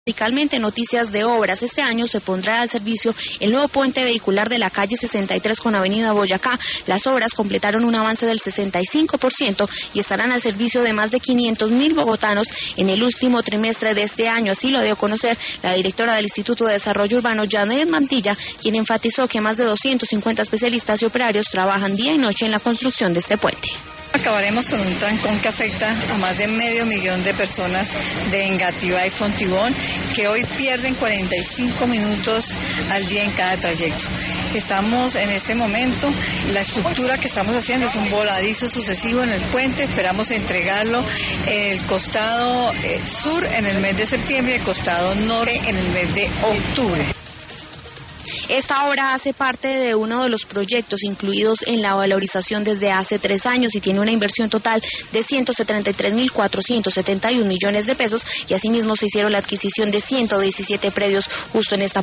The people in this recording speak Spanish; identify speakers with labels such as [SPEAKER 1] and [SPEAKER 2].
[SPEAKER 1] Radicalmente noticias de obras. Este año se pondrá al servicio el nuevo puente vehicular de la calle 63 con avenida Boyacá. Las obras completaron un avance del 65% y estarán al servicio de más de 500.000 bogotanos en el último trimestre de este año. Así lo dio a conocer la directora del Instituto de Desarrollo Urbano, Janet Mantilla, quien enfatizó que más de 250 especialistas y operarios trabajan día y noche en la construcción de este puente.
[SPEAKER 2] Acabaremos con un trancón que afecta a más de 500.000 de personas de Engativá y Fontibón, que hoy pierden 45 minutos al día en cada trayecto. Estamos en este momento, la estructura que estamos haciendo es un voladizo sucesivo en el puente, esperamos entregarlo el costado sur en el mes de septiembre y el costado norte en el mes de octubre.
[SPEAKER 1] Esta obra hace parte de uno de los proyectos incluidos en la valorización desde hace 3 años y tiene una inversión total de 173.471 millones de pesos y asimismo se hicieron la adquisición de 117 predios justo en esta